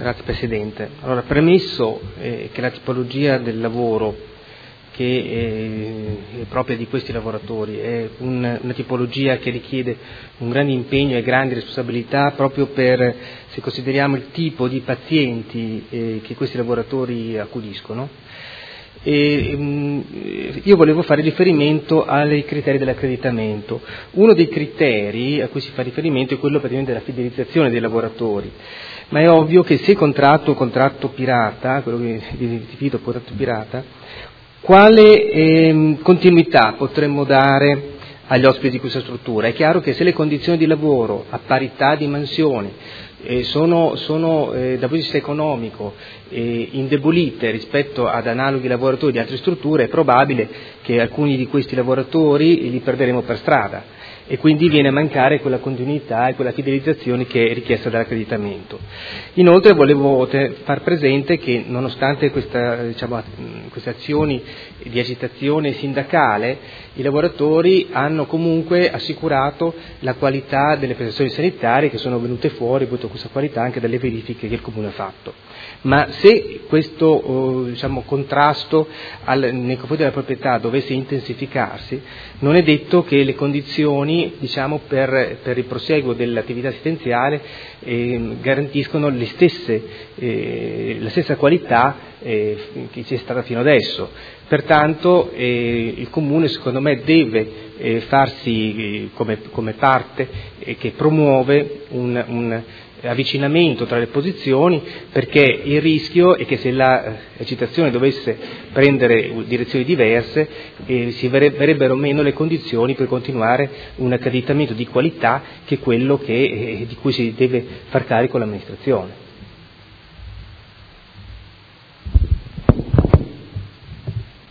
Grazie Presidente. Allora, premesso che la tipologia del lavoro che è propria di questi lavoratori è una tipologia che richiede un grande impegno e grandi responsabilità proprio per, se consideriamo il tipo di pazienti che questi lavoratori accudiscono. Io volevo fare riferimento ai criteri dell'accreditamento. Uno dei criteri a cui si fa riferimento è quello praticamente della fidelizzazione dei lavoratori, ma è ovvio che se contratto pirata, quello che viene definito contratto pirata, quale continuità potremmo dare agli ospiti di questa struttura? È chiaro che se le condizioni di lavoro a parità di mansioni sono dal punto di vista economico indebolite rispetto ad analoghi lavoratori di altre strutture, è probabile che alcuni di questi lavoratori li perderemo per strada e quindi viene a mancare quella continuità e quella fidelizzazione che è richiesta dall'accreditamento. Inoltre volevo far presente che nonostante queste azioni di agitazione sindacale, i lavoratori hanno comunque assicurato la qualità delle prestazioni sanitarie che sono venute fuori, questa qualità anche dalle verifiche che il Comune ha fatto. Ma se questo contrasto nei confronti della proprietà dovesse intensificarsi, non è detto che le condizioni per il proseguo dell'attività assistenziale garantiscono la stessa qualità che c'è stata fino adesso. Pertanto il Comune secondo me deve farsi come parte che promuove un avvicinamento tra le posizioni, perché il rischio è che se l'agitazione dovesse prendere direzioni diverse si verrebbero meno le condizioni per continuare un accreditamento di qualità che è quello di cui si deve far carico l'amministrazione.